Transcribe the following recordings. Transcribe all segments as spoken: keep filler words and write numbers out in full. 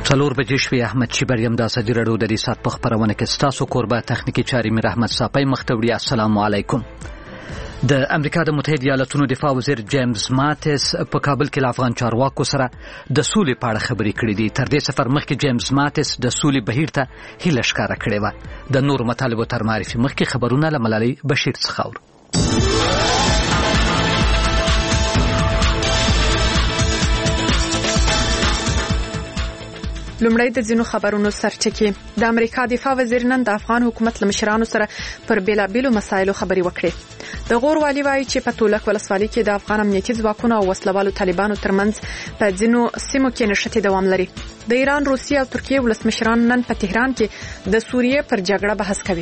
څلور بجې شوې. احمد شیبر یم د ازادي راډیو د دې ساعت په خپرونه کې ستاسو کوربه تخنیکی چاري میر احمد صافی مختوړي. السلام علیکم. د امریکا د متحده ایالاتونو دفاع وزیر جیمز ماتس په کابل کې له افغان چارواکو سره د سولې په اړه خبرې کړې دي. تر دې سفر مخکې جیمز ماتس د سولې بهیر ته هیله ښکاره کړې وه. د نورو مطالبو تر معرفي مخکې خبرونه له ملالۍ بشیر څخه اورو. لومړی د ځینو خبرونو سرچکې. د امریکا دفاع وزیر نن د افغان حکومت له مشرانو سره پر بیلابیلو مسایلو خبرې وکړې. د غور والي وایي چې په تولک ولسوالۍ کې د افغان امنیتي ځواکونو او وسلوالو طالبانو ترمنځ په ځینو سیمو کې نښتې دوام لري. د ایران، روسیې او ترکیې ولسمشران نن په تهران کې د سوریې پر جګړه بحث کوي.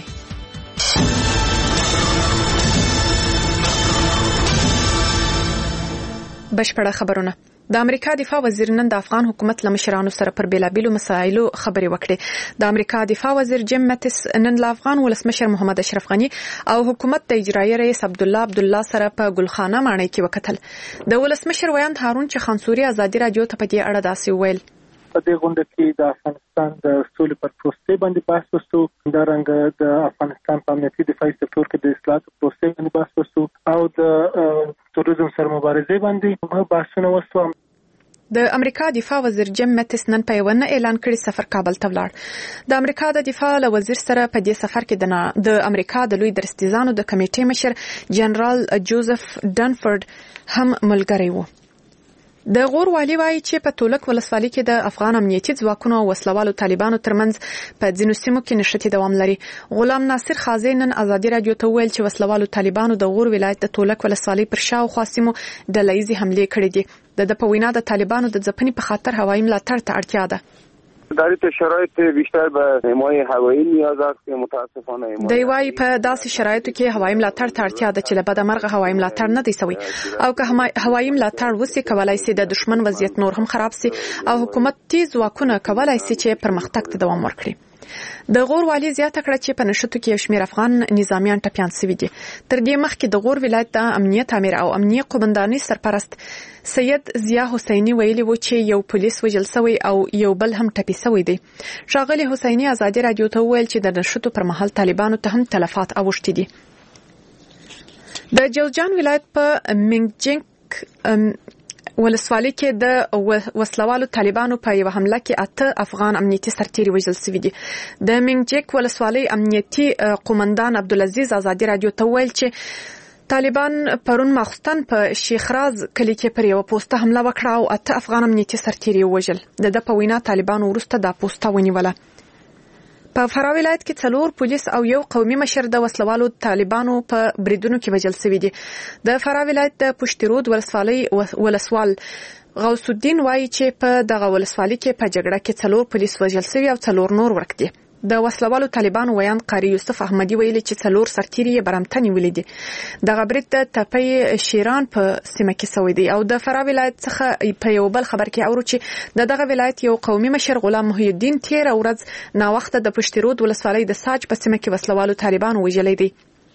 بشپړه خبرونه. د امریکا دفاع وزیر نن د افغان حکومت له مشرانو سره پر بیلابیلو مسایلو خبرې وکړې. د امریکا دفاع وزیر جیم ماتس نن له افغان ولسمشر محمد اشرف غنی او حکومت د اجرایي رئیس عبدالله عبدالله سره په ګلخانه ماڼۍ کې وکتل. د ولسمشر ویاند هارون چخانسوري ازادي راډیو ته په دې اړه داسې وویل. په دې غونډه کې د افغانستان د سولې پر پروسې باندې بحث وشو. همدارنګه د افغانستان په امنیتي دفاعي سکتور کې د اصلاحاتو پروسې باندې بحث وشو او د تروریزم سره مبارزې باندې بحثونه وشو. د امریکا دفاع وزیر جیم ماتس نن په یو نه اعلان کړي سفر کابل ته ولاړ. د امریکا د دفاع له وزیر سره په دې سفر کې د امریکا د لوی درستیزانو د کمیټې مشر جنرال جوزف ډنفورد هم ملګری و. د غور والي وایي چې په تولک ولسوالۍ کې د افغان امنیتي ځواکونو او وسلوالو طالبانو ترمنځ په ځینو سیمو کې نښتې دوام لري. غلام ناصر خازي نن ازادي راډیو ته وویل چې وسلوالو طالبانو د غور ولایت د تولک ولسوالۍ پر شاوخوا سیمو ډلهییزې حملې کړې دي. د د په وینا د طالبانو د ځپنې په خاطر هوایي ملاتړ ته اړتیا ده. در این شرایط بیشتر به حمایت هوایی نیاز است که متاسفانه دی وايي په داسې شرایطو کې هوایي ملاتړ ته اړتیا ده چې له بده مرغه هوایي ملاتړ نه دی سوی او که هوایي ملاتړ وسی کولای سي د دشمن وضعیت نور هم خراب سي او حکومتي ځواکونه کولای سي چې پرمختګ ته دوام ورکړي. د غور والی زیاته کړه چې په نشټو کې یو شمېر افغان نظامیان ټپیان شوي دي. تر دې مخکې د غور ولایت د امنیت امیر او امنیه قومندانۍ سرپرست سید ضیا حسیني ویلي و چې یو پولیس وژل شوی او یو بل هم ټپي شوی دی. ښاغلي حسیني ازادي راډیو ته وویل چې د نشټو پر مهال طالبانو ته هم تلفات اوښتي دي. د جوزجان ولایت په منګجنک ولسوالۍ کې د وسلوالو طالبانو په یو حمله کې اته افغان امنیتي سرتیري وژل شوي دي. د منګجنک ولسوالۍ امنیتي قومندان عبدالعزیز ازادي راډیو ته وویل چې طالبان پرون ماخوستن په شیخ راز کلی کې پر یو پوسټه حمله وکړه او اته افغان امنیتي سرتیري وژل. د د په وینا طالبانو وروسته دا پوسټه ونیوله. په فراه ولایت کې څلور پولیس او یو قومي مشر د وسلوالو طالبانو په بریدونو کې وژل شوي دي. د فراه ولایت د پشترود ولسوالۍ ولسوال غوث الدین وایي چې په دغه ولسوالۍ کې په جګړه کې څلور پولیس وژل شوي او څلور نور ورک دي. د وسلوالو طالبانو ویاند قاری یوسف احمدی ویلي چې څلور سرتیري یې برمته نیولي دي. دغه برید د تپې شیران په سیمه کې شوی دی او د فراه ولایت څخه په یو بل خبر کې اورو چې د دغه ولایت یو قومي مشر غلام محی الدین تیر ورځ ناوخته د پشترود ولسوالۍ د ساج په سیمه کې وسلوالو طالبانو وژلی دی.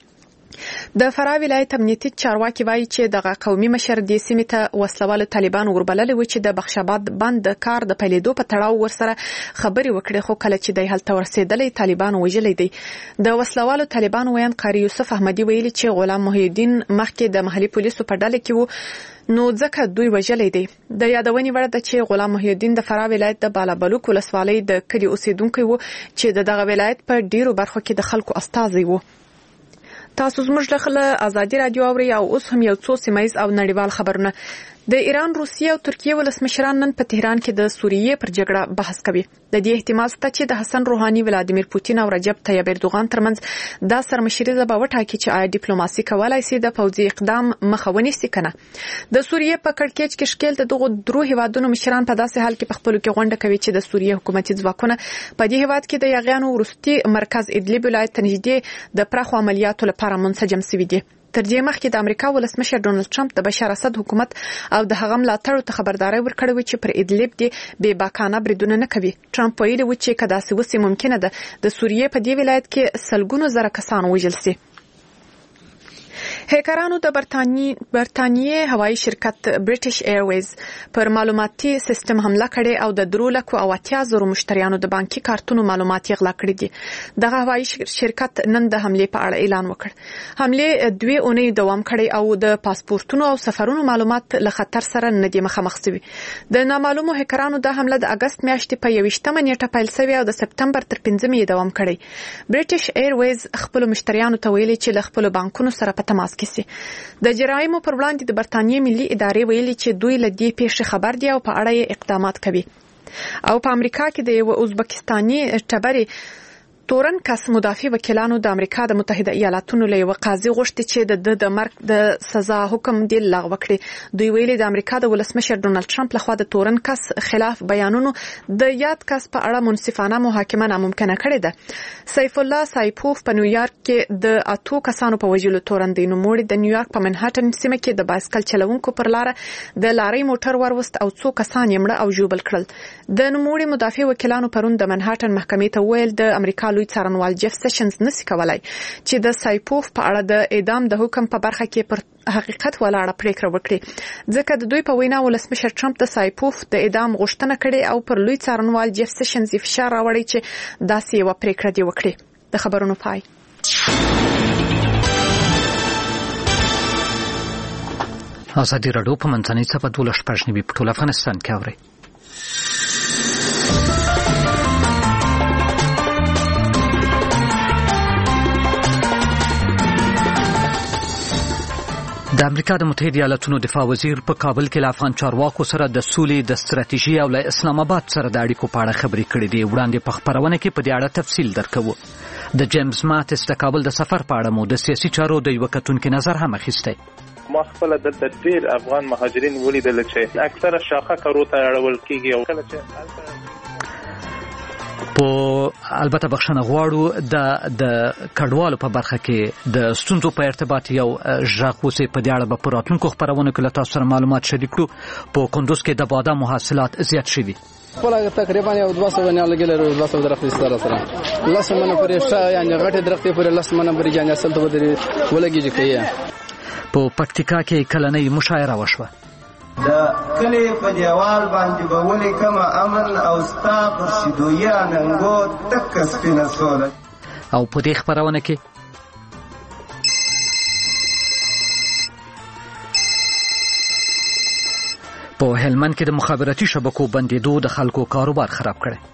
د فراه ولایت امنیتي چارواکي وایي چې دغه قومي مشر د سیمې ته وسلوالو طالبان وربللي و چې د بخشاباد بند د کار د پیلېدو په تړاو ورسره خبرې وکړي خو کله چې دی هلته ورسېدلی طالبان وژلی دی. د وسلوالو طالبان ویاند قاری یوسف احمدی ویلي چې غلام محی الدین مخکې د محلي پولیسو په ډله کې و نو ځکه دوی وژلی دی. د یادونې وړ ده چې غلام محی الدین د فراه ولایت د بالابلوک ولسوالۍ د کلي اوسیدونکی و چې د دغه ولایت په ډیرو برخو کې د خلکو استازی و. تاسو زموږ له ازادي راډیو اورئ او اوس هم یو څو سیمایز او نړیوال خبرونه. د ایران، روسیې او ترکیې ولسمشران نن په تهران کې د سوریې پر جګړه بحث کوي. د دې احتمال شته چې د حسن روحاني، ولادیمیر پوتین او رجب طیب اردوغان ترمنځ دا سرمشریزه به وټاکي چې آیا ډیپلوماسي کولای شي د پوځي اقدام مخه ونیسي کنه. د سوریې په کړکېچ کې شکیل د دغو درو هیوادونو مشران په داسې حال کې په خپلو کې غونډه کوي چې د سوریې حکومتي ځواکونه په دې هیواد کې د یاغیانو وروستي مرکز ادلب ولایت ته نږدې د پراخو عملیاتو لپاره منسجم شوي دي. تر دې مخکې د امریکا ولسمشر ډونالد ټرمپ د بشار اسد حکومت او د هغه ملاتړو ته خبرداري ورکړې و چې پر ادلب دي بې باکانه بریدونه نه کوي. ټرمپ ویلي و چې که داسې وسي ممکنه ده د سوریې په دې ولایت کې سلګونو زره کسان وژل شي. هکرانو د برتانیې هوایي شرکت برټش ایرویز پر معلوماتي سیستم حمله کړې او د درو لکو او اتیا زرو مشتریانو د بانکي کارتونو معلومات یې غلا کړي دي. دغه هوایي شرکت نن د حملې په اړه اعلان وکړ. حملې دوی اونۍ دوام کړی او د پاسپورتونو او سفرونو معلومات له خطر سره نه دي مخامخ شوي. د نامعلومو هکرانو د حمله د اگست میاشتې په یوویشتمه نیټه پیل شوې او د سپتمبر تر پنځمې دوام کړی. برټش ایرویز خپل مشتریانو ته ویلي چې له خپل بانکونو سره په تماس د جرایمو پر وړاندې د برتانیې ملي ادارې ویلي چې دوی له دې پیښې خبر دي او په اړه یې اقدامات کوي. او په امریکا کې د یو ازبکستاني ټبرې تورن کس مدافع وکیلانو د امریکا د متحده ایالاتونو له یو قاضي غوښتي چې د د مرګ د سزا حکم دی لغوه کړي. دوی ویلي د امریکا د ولسمشر ډونالد ټرمپ لخوا د تورن کس خلاف بیانونو د یاد کس په اړه منصفانه محاکمه ناممکنه کړې ده. سیف الله سایپوف په نیویارک کې د اتو کسانو په وژلو تورن دی. نوموړي د نیویارک په منهټن سیمه کې د بایسکل چلوونکو پر لار د لارۍ موټر وروست او څو کسان یې مړه او ژوبل کړل. د نوموړي مدافع وکیلانو پرون د منهټن محکمې ته ویل د امریکا لوی څارنوال جف سیشنز نسی کولای چې د سایپوف په اړه د اعدام د حکم په برخه کې پر حقیقت ولاړه پریکړه وکړي، ځکه د دوی په وینا ولسمشر ټرمپ د سایپوف د اعدام غوښتنه کړې او پر لوی څارنوال جف سیشنز فشار راوړی چې داسې یو پریکړه دی وکړي. د خبرونو پای. ازادي راډیو په منځنۍ صفحه دولس پښنی په ټول افغانستان کې اوري. د امریکا د متحده ایالاتونو دفاع وزیر په کابل کې له افغان چارواکو سره د سولې د ستراتیژي او له اسلام آباد سره د اړیکو په اړه خبرې کړې دي. وړاندې په خبرونه کې په دې اړه تفصیل درکوو. د جیمز ماتس د کابل د سفر په اړه مو د سیاسي چارو د یو کتونکو نظر هم اخیستی. ما خپل د ډېر افغان مهاجرین ولیدل چې اکثره شاخه کارو ته اړول کېږي او کله چې په البته بخښنه غواړو د د کډوالو په برخه کې د ستونزو په ارتباط یو ژغ اوسې په دې اړه به په راتلونکو خپرونو کې له تاسو سره معلومات شریک کړو. په کندوز کې د بادامو حاصلات زیات شوي. خپل تقریبا یو دوه سوه نه لګیل ورو دوه سوه درختې سره سره لس منه پرې شا یعنی غټه درختې پرې لس منه پرې جان اصل ته ودرې ولګیږي کوي. په پکتیکا کې کلنۍ مشاعره وشوه. د کلی په دیوال باندې به ولې کمه امن او ستا پر شیدویه ننګو تک سپینه سوله. او په دې خپرونه کې په هلمند کې د مخابراتي شبکو بندیدو د خلکو کاروبار خراب کړي.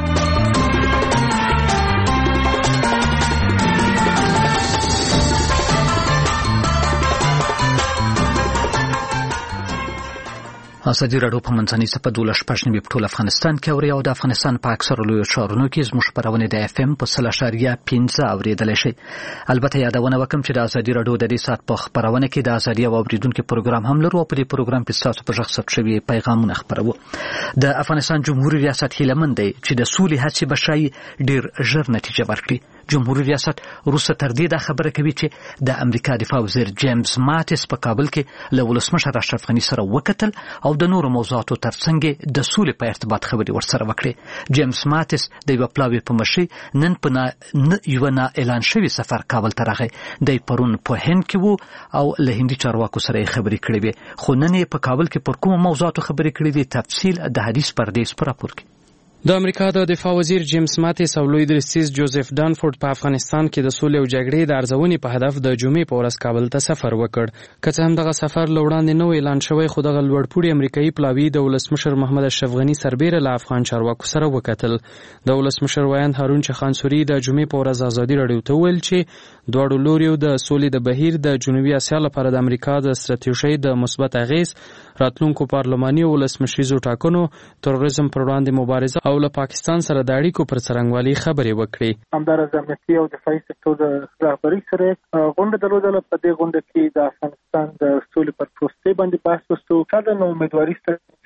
ازادي راډیو په منځنۍ صفحه دولس پښنی په ټول افغانستان کې اوري او د افغانستان په اکثر لوی ښارونو کې زموږ خبرونه د اف ام په سل اشاریه پنځه اوریدل شي. البته یادونه وکم چې د ازادي راډیو د دې سات په خبرونه کې د ازادي او اوریدونکو پروګرام هم لرو. په دې پروګرام کې تاسو په ځخ ثبت شوی پیغامونه خبرو. د افغانستان جمهوریت ریاست هیلمند دی چې د سولې هڅې بشای ډیر ژر نتیجه ورکړي. جمهوریت ریاست روسه تر دې دا خبره کوي چې د امریکا دفاع وزیر جیمز ماتس په کابل کې له ولسمشر اشرف غني سره وکتل او د نورو موضوعاتو ترڅنګ د سولې په ارتباط خبرې ورسره وکړي. جیمز ماتس د یو پلاوی په مشي نن په یو نه اعلان شوی سفر کابل ته راغی. د پرون په هند کې وو او له هندي چارواکو سره خبرې کړې وي. خو نن په کابل کې پر کومه موضوعاتو خبرې کړې دي تفصیل د حدیث پردیس پر راپور کې. د امریکا د دفاع وزیر جیمز ماتس او لوی درستیز جوزف دانفورد په افغانستان کې د سولې او جګړې د ارزونې په هدف د جمعې په ورځ کابل ته سفر وکړ. که څه هم دغه سفر له وړاندې نو اعلان شوی، خو دغه لوړپوړي امریکایي پلاوي د ولسمشر محمد اشرف غني سربیره له افغان چارواکو سره وکتل. د ولسمشر ویاند هارون چخانسوري د جمعې په ورځ ازادي راډیو ته ویل چې دواړو لوریو د سولې د بهیر د جنوبي اسیا لپاره د امریکا د ستراتیژۍ د مثبت اغیز، راتلونکو پارلماني او ولسمشریزو ټاکنو، تروریزم پر وړاندې مبارزه او له پاکستان سره د اړیکو پر څرنګوالي خبرې وکړي. همدارس امنیتي او دفاعي سکتور د رهبرۍ سره غونډه درلودله. په دې غونډه کې د افغانستان د سولې پر پروسې باندې بحث وشو. دا نو امیدواري ستاسو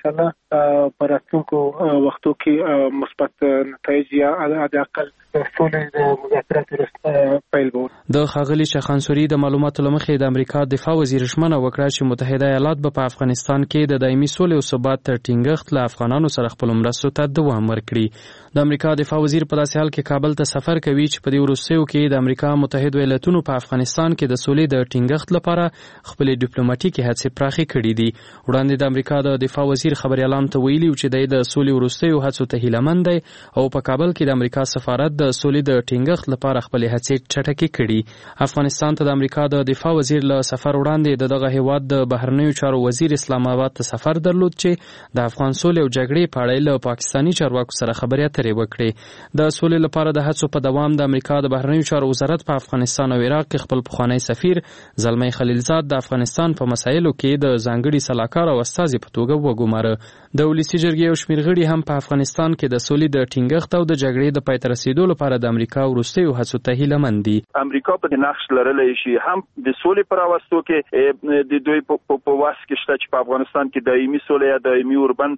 ان شاء الله پر راتلونکو وختو کې مثبت نتایج یا حداقل سولې د مذاکراتو پیل وو. د ښاغلي شاخانسوري د معلوماتو له مخې د امریکا دفاع وزیر ژمنه وکړه چې متحده ایالات به په افغانستان کې د دایمي سولې او ثبات تر ټینګښت له افغانانو سره خپل مرستو ته دوام ورکړي. د امریکا دفاع وزیر په داسې حال کې کابل ته سفر کوي چې په دې وروستیو کې د امریکا متحده ایالاتونو په افغانستان کې د سولې د ټینګښت لپاره خپلې ډیپلوماټیکي هڅې پراخې کړې دي. وړاندې د امریکا د دفاع وزیر خبريالانو ته ویلي چې د سولې وروستیو هڅو ته هیلهمند دی او په کابل کې د امریکا سفارت د سولې د ټینګښت لپاره خپلې هڅې چټکې کړي. افغانستان ته د امریکا د دفاع وزیر له سفر وړاندې د دغه هیواد د بهرنیو چارو وزیر اسلام آباد ته سفر درلود چې د افغان سولې او جګړې په اړه له پاکستاني چارواکو سره خبرې اترې وکړي. د سولې لپاره د هڅو په دوام د امریکا د بهرنیو چارو وزارت په افغانستان او عراق کې خپل پخوانی سفیر زلمی خلیلزاد د افغانستان په مسایلو کې د ځانګړي سلاکار او استازي په توګه وګوماره. د ولسی جرګې او شمیر غړي هم په افغانستان کې د سولې د ټینګښت او د جګړې د پای ته رسیدو لپاره د امریکا وروستیو هڅو ته هیلهمند دي. امریکا په نقش لرلای شي هم د سولې پر راوستو کې د دوی په واس کې شته چې په افغانستان کې دایمي سولې یا دایمي اوربند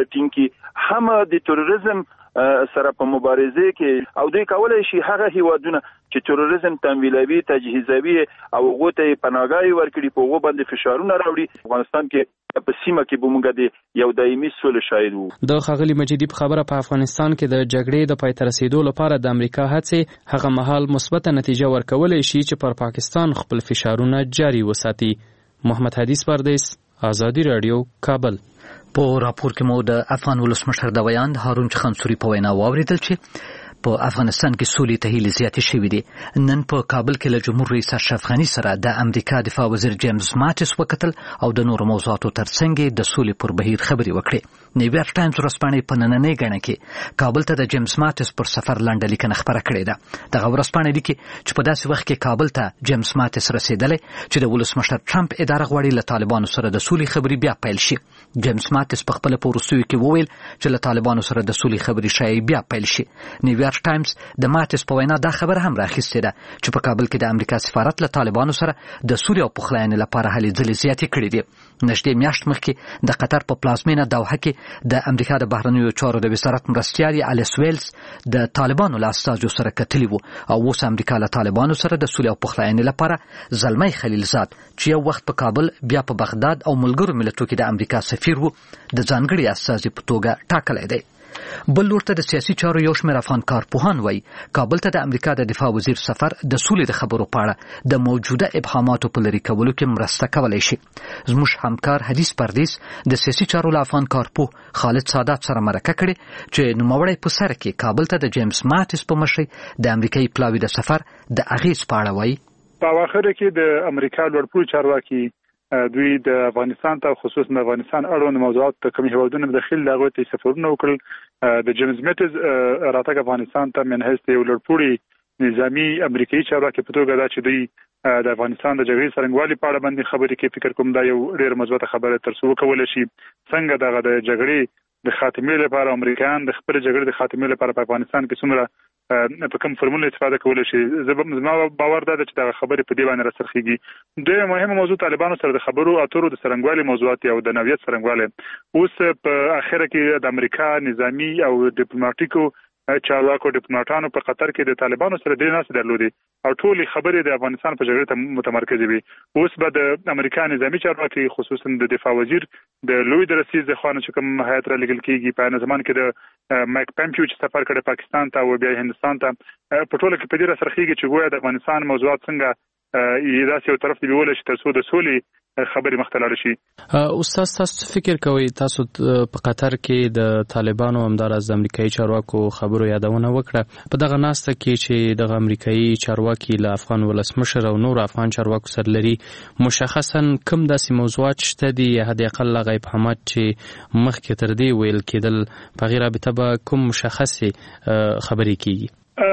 ټینګي هم د تروریزم سره په مبارزه کې او دوی کولای شي هغه هیوادونه چې تروریزم تمویلوي تجهیزوي او غوته پناهګاهي ورکړي په وګ باندې فشارونه راوړي. افغانستان کې په سیمه کې به موږ د یو دایمي سولې شاهد وو. د ښاغلي مجیدی په خبره په افغانستان کې د جګړې د پای ته رسیدو لپاره د امریکا هڅې هغه مهال مثبت نتیجه ورکولای شي چې پر پاکستان خپل فشارونه جاري وساتي. محمد حدیث پردیس، آزادی رادیو، کابل. په راپور کې مو د افغان ولسمشر د ویاند هارون خانسوري په وینا واوریدل چې په افغانستان کې سولې ته هیلې زیاتې شوې دي. نن په کابل کې له جمهور رئیس اشرف غني سره د امریکا دفاع وزیر جیمز ماتیس وکتل او د نورو موضوعاتو ترڅنګ د سولې پر بهیر خبرې وکړې. نیویارک ټایمز ورځپاڼې په نننۍ ګڼه کې کابل ته د جیمز ماتیس پر سفر لنډه لیکنه خپره کړې ده. دغه ورځپاڼه لیکي چې په داسې وخت کې کابل ته جیمز ماتیس رسیدلی چې د ولسمشر ټرمپ اداره غواړي له طالبانو سره د سولې خبرې بیا پیل شي. جیمز ماتیس په خپل پوروستیو کې وویل چې له طالبانو سره د سولې خبرې شاید بیا پیل شي. نیویارک ټایمز د ماتیس په وینا دا خبر هم راخیستې ده چې په کابل کې د امریکا سفارت له طالبانو سره د سولې او پخلاینې لپاره هلې ځلې زیاتې کړې دي. نږدې میاشت مخکې د قطر په پلازمینه دوحه کې د امریکا د بهرنیو چارو د وزارت مرستیال الیس ویلز د طالبانو له استازو سره کتلي وو او اوس امریکا له طالبانو سره د سولې او پخلاینې لپاره زلمی خلیلزاد چې یو وخت په کابل بیا په بغداد او ملګرو ملتونو کې د امریکا سفیر وو د ځانګړي استازي په توګه ټاکلی دی. بل لور ته د سیاسي چارو یو شمېر افغان کارپوهان وایي کابل ته د امریکا د دفاع وزیر سفر د سولې د خبرو په اړه د موجوده ابهاماتو په لرې کولو کې مرسته کولی شي. زموږ همکار حدیث پردیس د سیاسي چارو له افغان کارپوه خالد سادات سره مرکه کړې چې نوموړی په سر کې کابل ته د جیمز ماتیس په مشرۍ د امریکایي پلاوي د سفر د اغیز په اړه وایي. په اواخر کې د امریکا لوړپوړي چارواکي دوی د افغانستان ته خصوصا د افغانستان اړوند موضوعات ته کوم هیوادونه داخل لاغوي ته سفرونه وکړل. د جیمز ماتیس راتګ افغانستان ته منحص دی لوړپوړي نظامی امریکایي چارواکي په توګه دا چې دوی د افغانستان د جګړې څرنګوالي په اړه باندې خبرې کوي. فکر کوم دا یو ډېر مثبت خبره ترسره کول شي. څنګه دغه د جګړې د خاتمې لپاره امریکایان د خپل جګړې د خاتمې لپاره په افغانستان کې څومره په کوم فرمول استفاده کول شي. زما باور دا چې دا خبرې په دې باندې راسرخیږي. د مهمه موضوع طالبانو سره د خبرو اترو د څرنګوالي موضوعات او د نوعیت څرنګواله اوس په اخره کې د امریکا نظامی او ډیپلوماټیکو چارواکو ډیپلوماټانو په قطر کې د طالبانو سره ډېر ناس درلودي او ټولې خبرې د افغانستان په جګړه ته متمرکز وي. اوس به د امریکا نظامی چارواکي خصوصا د دفاع وزیر د لوی درسیز د خوانه چې کوم هیئت را لګل کیږي په زمان کې د مایک پمپیو چې سفر کړی پاکستان ته او بیا هندستان ته په ټوله کې په دې سرخیږي چې ګویا د افغانستان موضوعات څنګه یی داسې یو طرف دی ویول چې تر څو د سولې خبرې مختلف شي. استاد تاسو فکر کوئ تاسو په قطر کې د طالبانو همدارس د امریکایي چارواکو خبرو یادونه وکړه په دغه ناسته کې چې د امریکایي چارواکي له افغان ولسمشر او نور افغان چارواکو سره لري مشخصا کوم داسې موضوعات شته دي یا حد اقل هغه ابهامات چې مخکې تر دې ویل کېدل په غیر رابطه به کوم مشخصه خبرې کیږي؟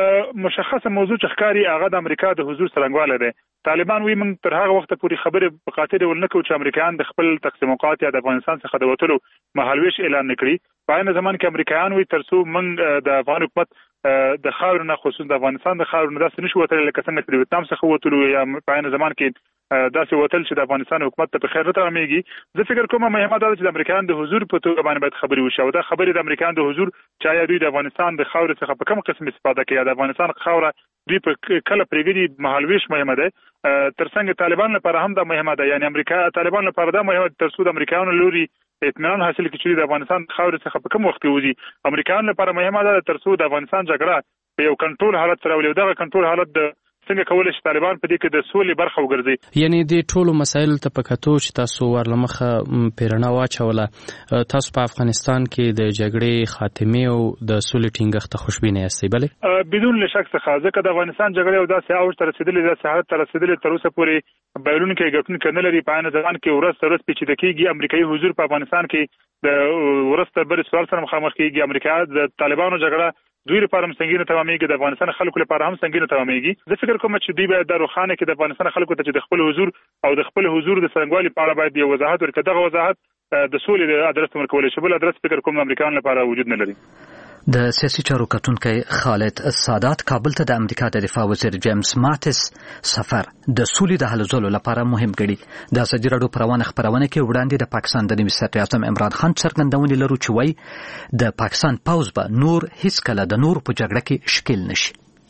مشخصه موضوع چې ښکاری هغه د امریکا د حضور څرنګواله ده. طالبان وی موږ تر هغه وخت پورې خبرې په خاطر ولنکو چې امریکایان د خپل تقسیم اوقات یا د افغانستان څخه د وټلو مهالويش اعلان نکړي. په عین زمان کې امریکایان وی ترڅو موږ د افغان حکومت د خاور نه خصوصا د افغانستان د خاور نه داسې نشو وتل لکه څنګه چې د ویتنام څخه وټلو یا په عین زمان کې داسې وتل چې د افغانستان حکومت ته په خیر نه تمامېږي. زه فکر کوم مهمه دا ده چې د امریکایانو د حضور په توګه باندې باید خبرې وشي او دا خبرې د امریکایانو د حضور چې آیا دوی د افغانستان د خاورې څخه په کوم قسم استفاده کوي، د افغانستان خاوره دوی په کله پرېږدي، مهالویش مهمه ده. ترڅنګ طالبان لپاره هم دا مهمه ده، یعنی امریکا طالبان لپاره دا مهمه ده ترڅو د امریکایانو لوري اطمینان حاصل کړي چې د افغانستان خاورې څخه په کوم وخت کې وځي. امریکایانو لپاره مهمه ده ترڅو د افغانستان جګړه په یو کنټرول حالت سره ولې دغه کنټرول حالت د څنګه کولای شي طالبان په دې کې د سولې برخه وګرځي. یعنی د ټولو مسایلو ته په کتو چې تاسو ورلمخه پیرنا واچوله، تاسو په افغانستان کې د جګړې خاتمه او د سولې ټینګښت ته خوشبینه یاستئ؟ بله بدون شک څخه، ځکه د افغانستان جګړې او داسې اوج ته رسیدلې داسې حالت ته رسیدلې تر اوسه پورې بایلونکو کې ګټونکي نه لري. په عین ځان کې ورځ تر ورځ پیچیده کېږي. امریکایي حضور په افغانستان کې د ورځ تر بلې سوال سره مخامخ کېږي. امریکا د طالبانو جګړه دوی لپاره هم سنگینه تمامېږي، د افغانستان خلکو لپاره هم سنگینه تمامېږي. زه فکر کوم چې دوی باید د روخانه کې د افغانستان خلکو ته چې د خپل حضور او د خپل حضور د څرنګوالي په اړه باید یو وضاحت ورکړي. دغه وضاحت د سولې د ادرس ورکول شي، بل ادرس فکر کوم امریکایانو لپاره وجود نه لري. د سیاسي چارو کتونکي خالد سادات کابل ته د امریکا د دفاع وزیر جیمز ماتس سفر د سولې د هلو ځلو لپاره مهم ګڼي. د ازادي راډیو پروانه خبرونه کې وړاندې د پاکستان د نوي صدر اعظم عمران خان څرګندونې لرو چې وایي د پاکستان پوځ به نور هیڅ کله د نور په جګړه کې شکیل نشي.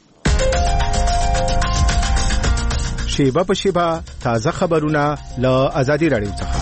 شیبه په شیبه تازه خبرونه له ازادي راډیو څخه.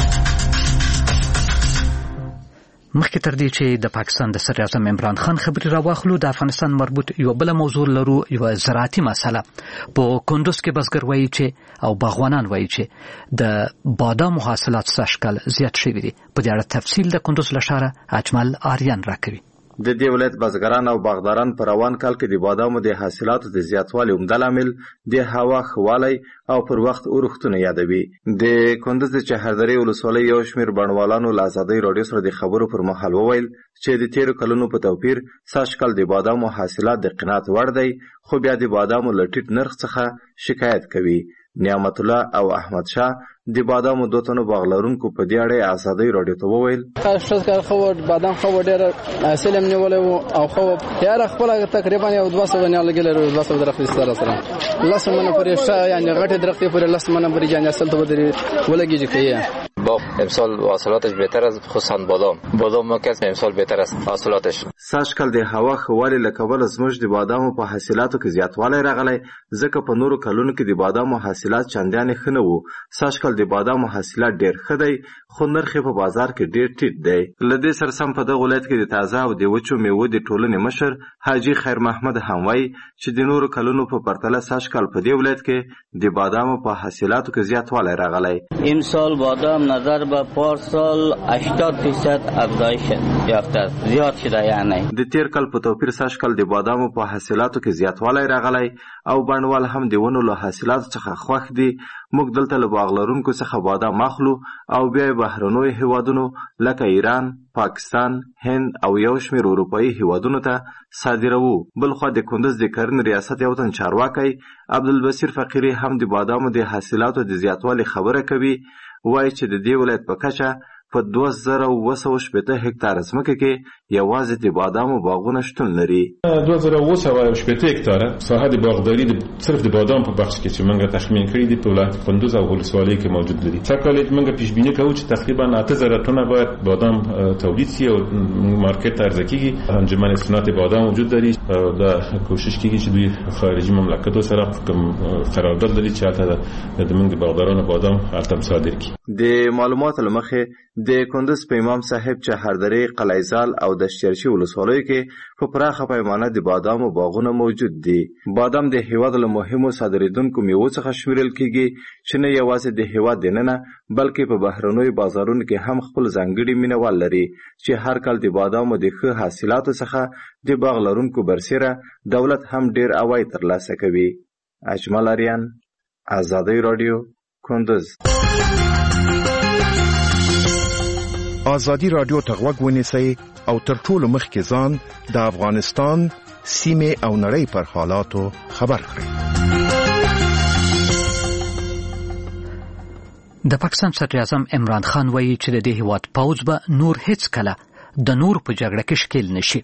مخکې تر دې چې د پاکستان د صدر اعظم عمران خان خبري راواخلو، د افغانستان مربوط یو بل موضوع لرو، یو زراعتي مسله. په کندوز کې بزګر وایي چې او باغوانان وایي چې د بادامو حاصلات سږکال زیات شوي دي. په دې اړه تفصیل د کندوز له ښاره اجمل آریان راکوي. د دې ولایت بزګران او باغداران په روان کال کې د بادامو د حاصلاتو د زیاتوالي عمده لامل د هوا ښه او پر وخت اورښتونه یادوي. د کندوز د چهردرې ولسوالۍ یو شمېر بڼوالانو له ازادۍ راډیو سره د خبرو پر مهال وویل چې د تیرو کلونو په توپیر سږکال د بادامو حاصلات د قناعت وړ دی، خو بیا د بادامو له ټیټ نرخ څخه شکایت کوي. نعمت الله او احمد شاه د بادامو دوه تنو باغ لرونکو په دې اړه ازادۍ راډیو ته وویل خاصه خو بادام خو ډېر حاصل هم نیولې او خو یاره خپل تقریبا یو دوه سوه نه لګیلې دوه سوه درختې سره سره لاس منه پرې شاه یعنی غټه درختې پرې لاس منه پرې جان اصل ته بدري ولګیږي کوي. باغ امسال حاصلاتش بهتر از خصوصا بادام بادام مکس امسال بهتر است حاصلاتش. سږکال د هوا ښه له کبله زموږ د بادامو په حاصلاتو کې زیاتوالی راغلی، ځکه په نورو کلونو کې د بادامو حاصلات چندانې ښه نه وو. سږکال د بادامو حاصلات ډېر ښه دی، خو نرخ په بازار کې ډېر ټیټ دی. له دې سره سم په دغه ولایت کې د تازه او د وچو میوو د ټولنې مشر حاجي خیر محمد هم وایي چې د نورو کلونو په پرتله سږکال په دې ولایت کې د بادامو په حاصلاتو کې زیاتوالی راغلی. امسال بادام نظر به پارسال هشتاد درصد افزایش یافته است، زیاد شده. یعنی د تیر کال په توپیر سږکال د بادامو په حاصلاتو کې زیاتوالی راغلی او بڼوال هم د ونو له حاصلاتو څخه خوښ دي. موږ دلته له باغ لرونکو څخه بادام اخلو او بیا بهرنیو هیوادونو لکه ایران، پاکستان، هند او یو شمېر اروپایي هیوادونو ته صادروو. بلخوا د کندوز د کرنې ریاست یو تن چارواکی عبدالبصیر فقیري هم د بادامو د حاصلاتو د زیاتوالي خبره کوي. وایي چې د دې ولایت په کچه په دوه زره اوه سوه شپېته هکتاره ځمکه کې یوازې د بادامو باغونه شتون لري. دوه زره اوه سوه شپېته هکتاره ساحه د باغداري د صرف د بادام په بخش کې چې موږ تخمین کړی دی په ولایت کندوز او ولسوالۍ کې موجود لري. سږکال موږ پیش بیني کوو چې تقریبا اته زره تنه باید بادام تولید شي او مارکیټ ته عرضه کیږي. انجمن صنعت بادام وجود لري، دا کوشش کیږي چې دوی خارجي مملکتونو سره کوم قرارداد لري چې هلته د موږ باغدارانو بادام هلته صادر کړي. د معلوماتو له مخې د کندوز په امام صاحب چهردرې، قلعه‌زال او دشتچرچي ولسوالیو کې په پراخه پیمانه د بادامو باغونه موجود دي. بادام د هیواد له مهمو صادرېدونکو میوو څخه شمیرل کیږي چې نه یوازې د هیواد دننه بلکې په بهرنیو بازارونو کې هم خپل ځانګړي مینوال لري چې هر کال د بادامو د ښه حاصلاتو څخه د باغ لرونکو برسیره دولت هم ډیر عواید ترلاسه کوي. اجمل آریان، ازادي راډیو، کندوز. ازادي راډیو ته غوږ ونیسئ او تر ټولو مخکې ځان د افغانستان سیمې او نړۍ پر حالاتو خبر کړئ. د پاکستان صدر اعظم عمران خان وایي چې د دې هیواد پوځ به نور هیڅ کله د نور په جګړه کې شکیل نشي.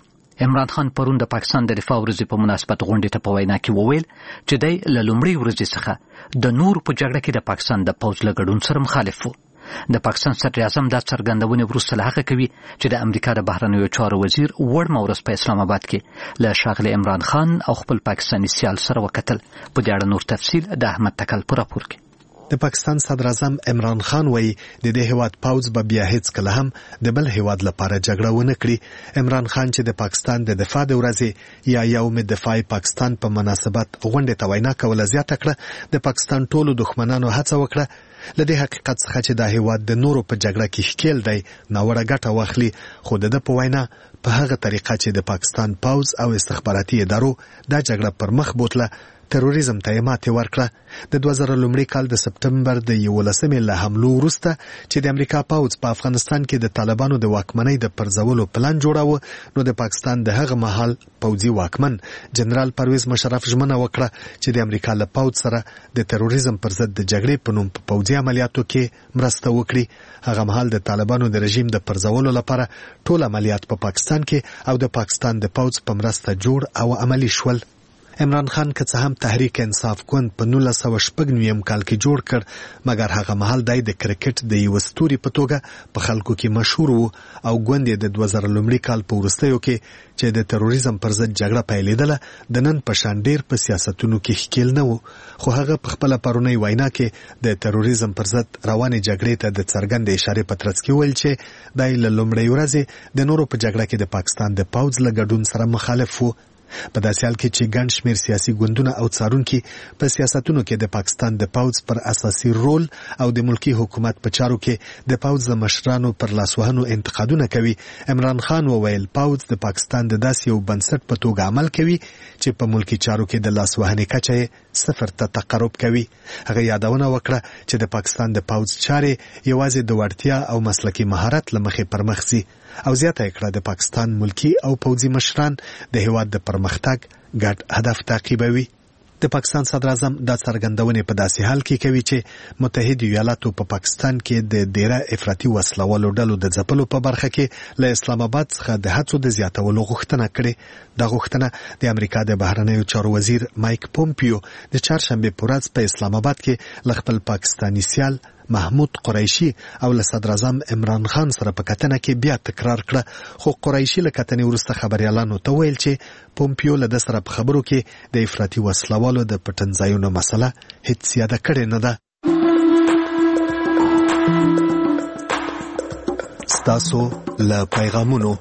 عمران خان پرون د پاکستان د دفاع ورځې په مناسبت غونډې ته په وینا کې وویل چې دی له لومړۍ ورځې څخه د نور په جګړه کې د پاکستان د پوځ له ګډون سره مخالف و. د پاکستان صدر اعظم دا څرګندونې وروسته له هغه کوي چې د امریکا د بهرنیو چارو وزیر وړ مورس په اسلام آباد کې له ښاغلي عمران خان او خپل پاکستاني سیال سره وکتل. په دې اړه نور تفصیل د احمد تکل په راپور کې. د پاکستان صدر اعظم عمران خان وایي د دې هیواد پوځ به بیا هیڅ کله هم د بل هیواد لپاره جګړه ونه کړي. عمران خان چې د پاکستان د دفاع د ورځې یا یوم دفاع پاکستان په مناسبت غونډې ته وینا کوله زیاته کړه د پاکستان ټولو دښمنانو هڅه وکړه له دې حقیقت څخه چې د هیواد د نورو په جګړه کې ښکیل دی ناوړه ګټه واخلي، خو د ده په وینا په هغه طریقه چې د پاکستان پوځ او استخباراتي ادارو دا جګړه پر مخ بوتله تروریزم ته ماتې ورکړه. د دوه زره لومړي کال د سپټمبر د یولسمې له حملو وروسته چې د امریکا پوځ په افغانستان کې د طالبانو د واکمنۍ د پرځولو پلان جوړاوه نو د پاکستان د هغه مهال پوځي واکمن جنرال پرویز مشرف ژمنه وکړه چې د امریکا له پوځ سره د تروریزم پر ضد د جګړې په نوم په پوځي عملیاتو کې مرسته وکړي. هغه مهال د طالبانو د رژیم د پرځولو لپاره ټول عملیات په پاکستان کې او د پاکستان د پوځ په مرسته جوړ او عملی شول. عمران خان که څه هم تحریک انصاف ګوند په نولس سوه شپږ نویم کال کې جوړ کړ مګر هغه مهال دی د کرکټ د یو ستوري په توګه په خلکو کې مشهور وو او ګوند یې د دوه زره لومړي کال په وروستیو کې چې د تروریزم پر ضد جګړه پیلېدله د نن په شان ډیر په سیاستونو کې ښکیل نه وو. خو هغه په خپله پرونۍ وینا کې د تروریزم پر ضد روانې جګړې ته د څرګندې اشارې په ترڅ کې ویل چې دی له لومړۍ ورځې د نورو په جګړه کې د پاکستان د پوځ له ګډون سره مخالف وو. په داسې حال کې چې ګڼ شمېر سیاسي ګوندونه او څارونکي په سیاستونو کې د پاکستان د پوځ پر اساسي رول او د ملکی حکومت په چارو کې د پوځ د مشرانو پر لاسوهنو انتقادونه کوي، عمران خان وویل پوځ د پاکستان د داسې یو بنسټ په توګه عمل کوي چې په ملکی چارو کې د لاسوهنې کچه صفر ته تقرب کوي. هغه یادونه وکړه چې د پاکستان د پوځ چارې یوازې د وړتیا او مسلکي مهارت له مخې پرمخ ځي او زیاته کړه د پاکستان ملکی او پوځي مشران د هیواد د پرمختګ ګډ هدف تعقیبوي. د پاکستان صدر اعظم دا څرګندونې په داسې حال کې کوي چې متحده ایالاتو په پاکستان کې د ډیره افراطي وسلوالو ډلو د ځپلو په برخه کې له اسلام آباد څخه د هڅو د زیاتولو غوښتنه کړې. دا غوښتنه د امریکا د بهرنیو چارو وزیر مایک پومپیو د چهارشنبه په ورځ په اسلام آباد کې له خپل پاکستاني سیال محمود قریشي او له صدر اعظم عمران خان سره په کتنه کې بیا تکرار کړه. خو قریشي له کتنې وروسته خبريالانو ته ویل چې پومپیو له د سره په خبرو کې د افراطي وسلوالو د پټنځایونو مسله هیڅ یاده کړې نه ده. ستاسو له پیغامونو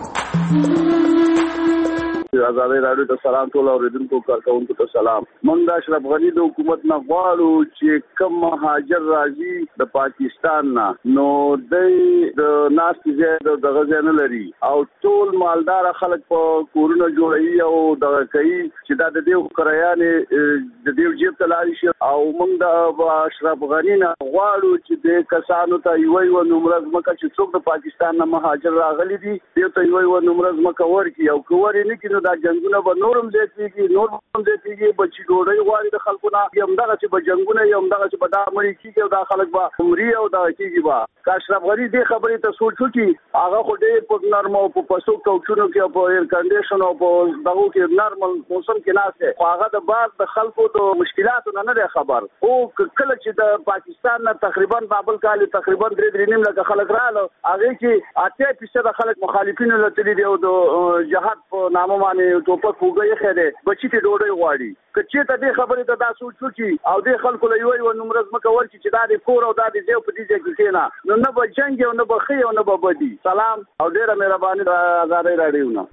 آزادی راډیو ته سلام، ټول اوریدونکو کارکونکو ته سلام. موږ د اشرف غنی د حکومت نه غواړو چې کم مهاجر راځي د پاکستان نه نو د ناس کې د غزا نه لري او ټول مالدار خلک په کورونه جوړي او د کوي چې دا د دې کرایانې د دې جیب ته لاري شي او موږ د اشرف غنی نه غواړو چې د کسانو ته یو یو نمرز مکه چې څوک د پاکستان نه مهاجر راغلي دي دې ته یو یو نمرز مکه ورکی او کووري نه کینو دا جنگونه به نورم زیاتېږي نور هم زیاتېږي بچي ډوډۍ غواړي د خلکو نه یم دغه چې به جنگونه یم دغه چې به دا مړي کېږي او دا خلک به مري او دا کېږي به که اشرف غني دې خبرې ته سوچ وکړي هغه خو ډېر په نرم او په پسو کوچونو کې په ایر کنډیشن او په دغو کې نرمل موسم کې ناست دی خو هغه د بعض د خلکو د مشکلاتو نه نه دی خبر. او کله چې د پاکستان نه تقریبا بابل کال تقریبا درې درې نیم لکه خلک رااله هغه کې اتیا فیصد خلک مخالفینو له تللی دی او د جهاد په نامه باندې ټوپک وګړي خېده بچی ته ډوډۍ غواړي کچې ته دې خبرې ته دا سوچ وکړي او دې خلکو له یو یو نمرز مکه ورکړي چې دا دې کور او دا دې ځای په دې ځای کې کېنا نو نه به جنګ او نه به خي او نه به بدی. سلام او ډېره مهرباني آزادی راډیو نه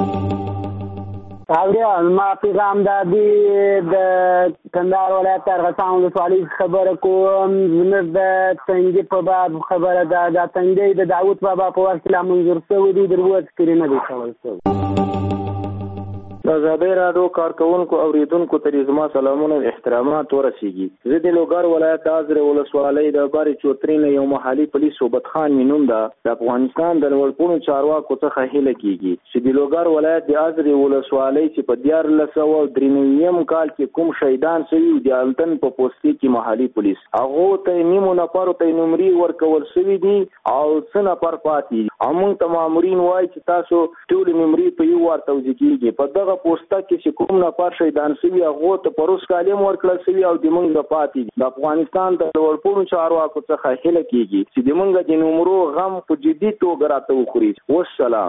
اوریان ما پیغام د دې د کندهار ولایت ارغستان ولسوالۍ خبره کوم زموږ د تنګي په باب خبره ده د تنګي د داوود بابا په وسیله منظور شوی دی دروازه کړی نه دی کول شوی. د آزادی راډیو کارکونکو اوریدونکو ته زما سلامونه او احترامات ورسیږي. زه د لوګر ولایت د ازرې ولسوالۍ د باري چوترین یو محلي پولیس صوبت خان مینوم ده د افغانستان د لوړپوړو چارواکو څخه هیله کیږي چې د لوګر ولایت د ازرې ولسوالۍ چې په دیارلس سوه درې نوي کال کې کوم شهیدان شوي د التن په پوستې کې محلي پولیس هغه ته نیمو نفرو ته نمرې ورکول شوي دي او څه نفر پاتې دي. موږ ته مامورین وایي چې تاسو ټول نمرې په یو ور توزیع کیږي. په دغه پوسټه کې چې کوم نفر شهیدان شوي هغه ته پروس کالم ورکړل شوی او د موږ پاتې دي. د افغانستان د لوړپوړو چارواکو څخه هیله کیږي چې د موږ د نمرو غم په جدي توګه راته وخوري. والسلام.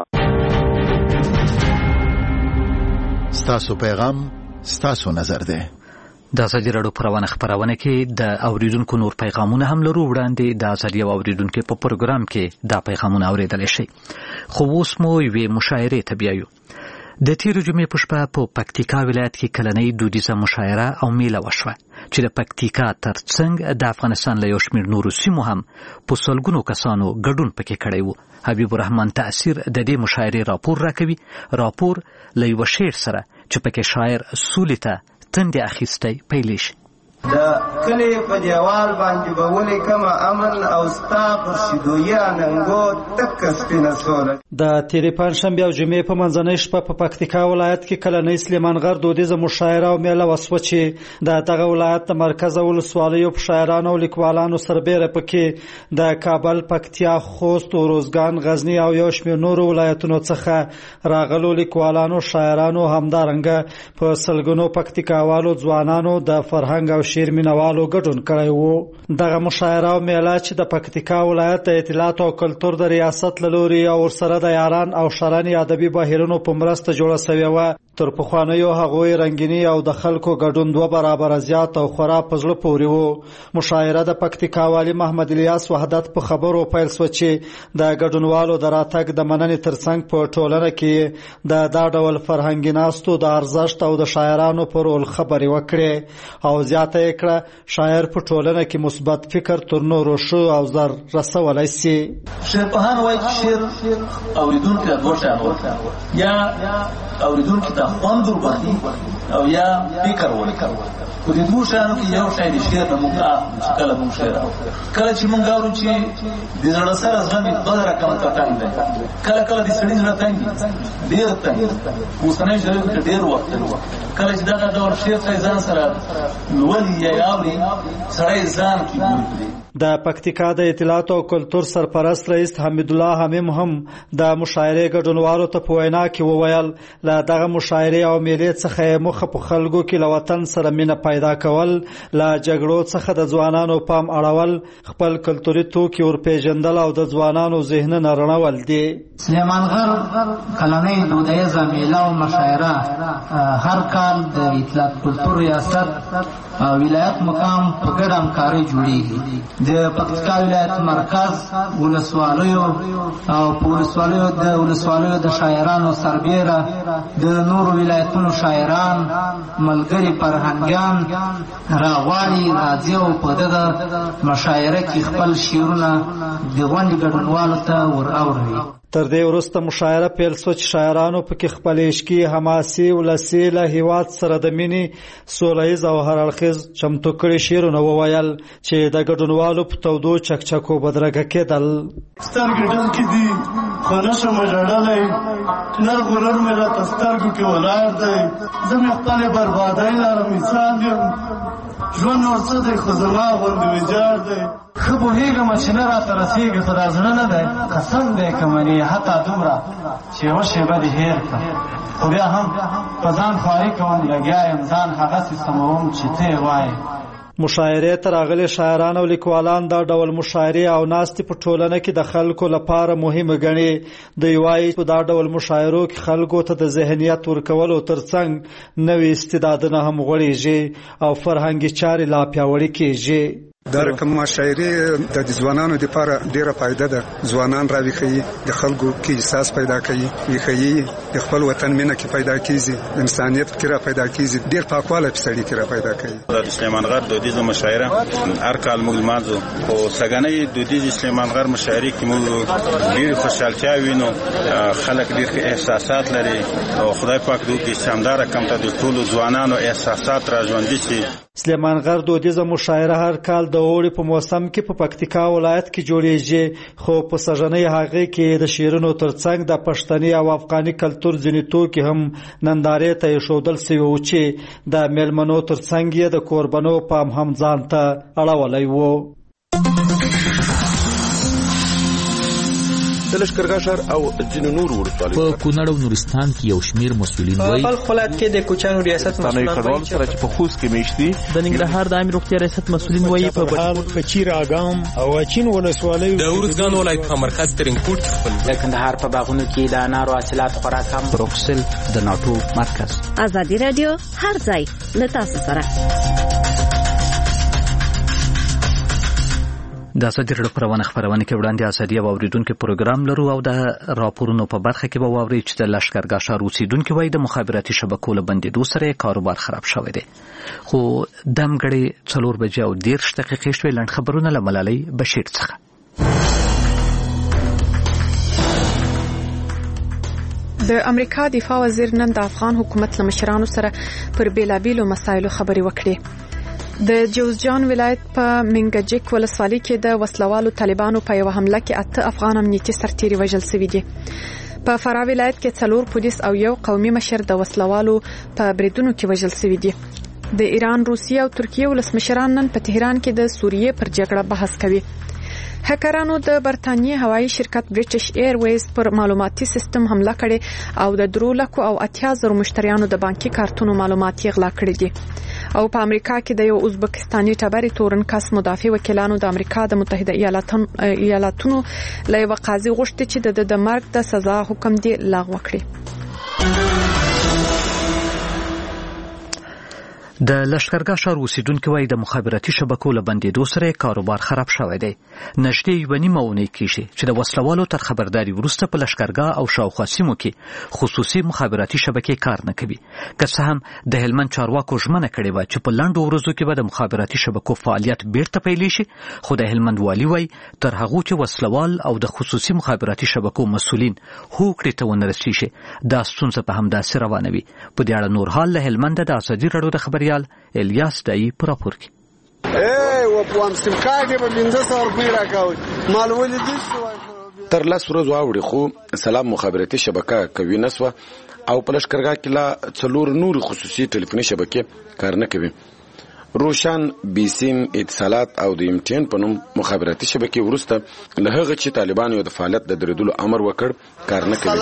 ستاسو پیغام ستاسو نظر دی. د ازادي راډیو پروانه خبرونه کې د اوریدونکو نور پیغامونه هم لرو. وړاندې د ازادي اوریدونکو په پروګرام کې دا پیغامونه اوریدل شي. خو اوس مو یوې مشاعرې ته بیایو. د تیرو جمعې په شپه په پکتیکا ولایت کې کلنۍ دودیزه مشاعره او میله وشوه چې د پکتیکا ترڅنګ د افغانستان له یو شمېر نورو سیمو هم په سلګونو کسانو ګډون پکې کړی و. حبیب الرحمن تأثیر د دې مشاعرې راپور راکوي. راپور له یوه شعر سره چې پکې شاعر سولې ته تندې اخیستی پیلی شي. د کلي په دیوال باندې به ولیکمه امن او ستا پر شیدویه ننګو تکه سپینه سوله. د تېرې پنجشنبې او جمعې په منځنۍ شپه په پکتیکا ولایت کې کلنۍ سلیمان غر دودیزه مشاعره او میله وسوه چې د دغه ولایت د مرکز ولسوالیو په شاعرانو او لیکوالانو سربیره پکې د کابل، پکتیا، خوست، روزګان، غزني او یو شمېر نورو ولایتونو څخه راغلو لیکوالانو، شاعرانو همدارنګه په سلګونو پکتیکاوالو ځوانانو د فرهنګ او شعر مینوالو ګډون کړی و. دغه مشاعره او میله چې د پکتیکا ولایت د اطلاعات او کلتور د ریاست له لوري او ورسره د یاران او شرنې ادبي بهیرونو په مرسته جوړه سوې وه. تر پخوانیو هغوی رنګیني او د خلکو ګډون دوه برابره زیات او خورا په زړه پورې و. مشاعره د پکتیکا والي محمد الیاس وحدت په خبرو پیل شوه چې د ګډونوالو د راتګ د مننې ترڅنګ په ټولنه کې د دا ډول فرهنګي ناستو د ارزښت او د شاعرانو په رول خبرې وکړې او زیاته یې کړه شاعر په ټولنه کې مثبت فکر تر نورو ښه او زر رسولی سي. شعرپوهان وایي چې شعر اورېدونکي ته دوه شیان ورکوي، یا اورېدونکي ته خوند ورباندې او یا فکر ورکوي. خو د دوو شیانو کې یو شی د شعر نه موږ اخلو چې کله موږ شعر اورو، کله چې موږ اورو چې د زړه سره زړه مې دوه رقمه تنګ دی، کله کله د سړي زړه تنګ وي، ډېر تنګ. اوسنۍ ژبې کې ډېر وخت کله چې دغه ډول شعر سړی ځان سره لولي یا اوري سړی ځان کې ګوري. د پکتیکا د اطلاعات او کلتور سرپرست رئیس حمید الله حمیم هم د مشاعرې ګډونوالو ته په وینا کې وویل له دغه مشاعرې او میلې څخه مخه په خلکو کې له وطن سره مینه پیدا کول، له جګړو څخه د ځوانانو پام اړول، خپل کلتوري توکي ورپېژندل او د ځوانانو ذهنونه رڼول دي. سلیمان غر کلنۍ دودیزه میله او مشاعره هر کال د اطلاعات کلتور ریاست او ولایت مقام په ګډه همکارۍ جوړیږي. د پکتیکا ولایت مرکز ولسوالیو او په ولسوالیو د ولسوالیو د شاعرانو سربیره د نورو ولایتونو شاعران ملګري فرهنګیان راغواړي راځي او په دغه مشاعره کې خپل شعرونه د غونډې ګډونوالو ته ور اوري. تر دې وروسته مشاعره پیل شوه چې شاعرانو پکې خپل عشقي، حماسي، ولسي له هیواد سره د مینې سوله ییز او هر اړخیز چمتو کړي شعرونه وویل چې د ګډونوالو په تودو چکچکو بدرګه کېدل. سترګې ډنکې دي خو نشم ژړلی، نر غرور مې راته سترګو کې ولاړ دی، زه مې خپلې بربادۍ لره مثال یم، ژوند نور څه دی خو زما غوندې ویجاړ دی. ښه پوهېږم چې نه راته رسېږي خو دا زړه نه دی، قسم دی که منې حتی دومره چې یوه شېبه دې هېر کړم، خو بیا هم په ځان خواري کوم، لګیا یم ځان هغسې سموم چې ته یې وایې. مشاعرې ته راغلي شاعران او لیکوالان دا ډول مشاعرې او ناستې په ټولنه کې د خلکو لپاره مهمه ګڼي. دوی وایي په دا ډول مشاعرو کې خلکو ته د ذهنیت ورکولو ترڅنګ نوي استعدادونه هم غوړېږي او فرهنګي چارې لا پیاوړې کېږي. دا رقم مشاعري د ځوانانو لپاره ډیره فائدہ ده. ځوانان راوي کوي، د خلکو کې احساس پیدا کوي، ویخي د خپل وطن مینه کې پیدا کیږي، د انسانيت کې را پیدا کیږي، ډیر پاکواله په سړی کې را پیدا کوي. د سلیمان غر دودیزه مشاعره هر کال موږ مازو او سګنې دودیزه سلیمان غر مشاعري کې موږ ډیر خوشحالتیا وینو، خلک ډیر احساسات لري او خدای پاک دوی شاندار کم ته د ټولو ځوانانو احساسات را ژوندۍ شي. سلیمان غر دودیزه مشاعره هر کال د اوړي په موسم کې په پکتیکا ولایت کې جوړیږي، خو په سژنې هغه کې د شیرونو ترڅنګ د پښتني او افغاني کلتور ځینې توکي هم نندارې ته ایښودل سوي وو چې د میلمنو ترڅنګ یې د کوربنو پام هم ځان ته اړولی و. د لښکرګاه ښار او ځینو نورو ولسوالیو په کونړ او نورستان کې یو شمیر مسؤلین وایي په بلخ ولایت کې د کوچیانو ریاست مسؤلین وایي سره چې په خوست کې میشتي د ننګرهار د عامه روغتیا ریاست مسؤلین وایي په بهار کچیر اګام او اچین ولسوالیو د ورزګان ولایت په مرکز ترنګپوټ خپل د کندهار په باغونو کې د انارو حاصلات خوراک هم بروکسل د ناټو مرکز. ازادي رادیو هر ځای له تاسو سره. د ازادي رادیو پروانه خبرونه کې وړاندې ازادي او اوریدونکو پروګرام لرو او د راپورونو په برخه کې به واوري چې د لښکرګاه ښار اوسیدونکو وایي د مخابراتي شبکو له بندېدو سره کاروبار خراب شوی دی. خو دمګړې څلور بجې او دېرش دقیقې شوې. لنډ خبرونه له ملالۍ بشیر څخه. د امریکا دفاع وزیر نن د افغان حکومت له مشرانو سره پر بیلابیلو مسایلو خبرې وکړې. د جوزجان ولایت په منګجک ولسوالۍ کې د وسلوالو طالبانو په یو حمله کې اته افغان امنیتي سرتیري وژل شوي دي. په فراه ولایت کې څلور پولیس او یو قومي مشر د وسلوالو په بریدونو کې وژل شوي دي. د ایران، روسیې او ترکیې ولسمشران نن په تهران کې د سوریې پر جګړه بحث کوي. هکرانو د برتانیې هوایي شرکت بریټیش ایرویز پر معلوماتي سیستم حمله کړې او د درو لکو او اتیا زرو مشتریانو د بانکي کارتونو معلومات یې غلا کړي دي. او په امریکا کې د یو ازبکستاني ټبرې تورن کس مدافع وکیلانو د امریکا د متحده ایالاتونو له یو قاضي غوښتي چې د د مرګ د سزا حکم دی لغوه کړي. د لښکرګاه ښار اوسیدونکو وایي د مخابراتي شبکو له بندېدو سره کاروبار خراب شوی دی. نږدې یوه نیمه اونۍ کېږي چې د وسلوالو تر خبرداري وروسته په لښکرګاه او شاوخوا سیمو کې خصوصي مخابراتي شبکې کار نه کوي. که څه هم د هلمند چارواکو ژمنه کړې وه چې په لنډو ورځو کې به د مخابراتي شبکو فعالیت بیرته پیلې شي، خو د هلمند والي وایي تر هغو چې وسلوال او د خصوصي مخابراتي شبکو مسؤلین هوکړې ته ونه رسېږي دا ستونزه په همداسې روانه وي. په دې اړه نور حال له هلمنده د ازادي راډیو د خبریال الیاس دای پر راپور کې. اے و په سیم کارت به پنځه سوه روپۍ راکاوي مال ولې تر لس ورځو اوړي خو سلام مخابراتي شبکه کوي نسوه او په لښکرګاه کې لا څلور نور خصوصي ټلیفوني شبکې کار نه کوي. روشن، بیسیم، اتصالات او د امټین په نوم مخابراتي شبکې وروسته له هغه چې طالبانو د فعالیت د درېدلو امر وکړ کار نه کوي.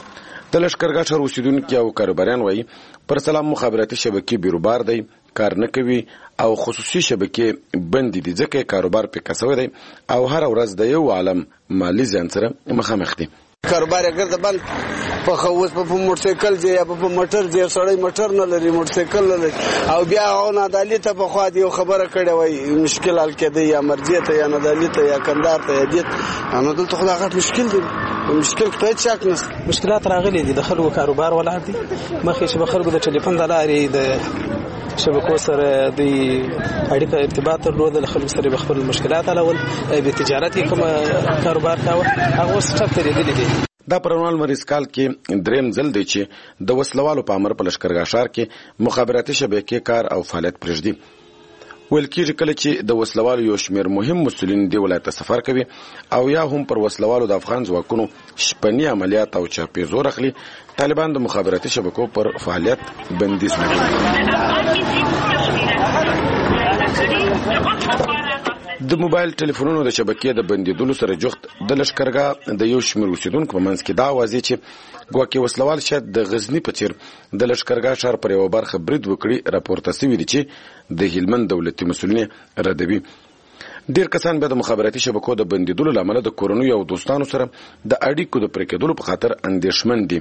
د لښکرګاه ښار اوسیدونکي او کاروباریان وایي پر سلام مخابراتي شبکې بیروبار دی، کار نه کوي او خصوصي شبکې بندې دي ځکه کاروبار پې کسوی دی او هر ورځ د یو عالم مالی زیان سره مخامخ دي. کاروبار اگر د بل په خوس په موټرسایکل ځي یا په موټر ځي سړی موټر نه لري موټرسایکل نه لري او بیا او نه عدالت په خوا دی خبره کړې وای مشکل حل کېده یا مرجع ته یا عدالت یا کندهار ته دیت نو دلته خدای غټ مشکل دی. مشکل ته چاک نس مشکلات راغلي دي د خلکو کاروبار ولاړ دي مخکې چې خلکو د ټلیفون د لارې د شبکو سره د اړیکه ارتباط درلود خلکو سره خپل مشکلات حلول به تجارت کې کوم کاروبار کاوه هغه اوس ټپ ترېدلي دي. دا پرونال مریض کال کې دریم ځل دی چې د وسلوالو په امر په لښکرګاه ښار کې مخابراتي شبکې کار او فعالیت پرېږدي. ویل کېږي کله چې د وسلوالو یو شمېر مهم مسؤلین دې ولایت ته سفر کوي او یا هم پر وسلوالو د افغان ځواکونو شپني عملیات او چاپې زور اخلي، طالبان د مخابراتي شبکو پر فعالیت بندیز لګوي. د موبایل ټلیفونونو د شبکې د بندیدلو سره جوخت د لښکرګاه د یو شمېر اوسیدونکو په منځ کې دا اوازې چې ګواکې وسلوال شاید د غزني په څېر د لښکرګاه ښار پر یوه برخه برید وکړي راپورته سوي دي چې د هلمند دولتي مسؤلین ردوي. ډېر کسان بیا د مخابراتي شبکو د بندیدلو له امله د کورنیو او دوستانو سره د اړیکو د پرې کېدلو په خاطر اندېښمن دي.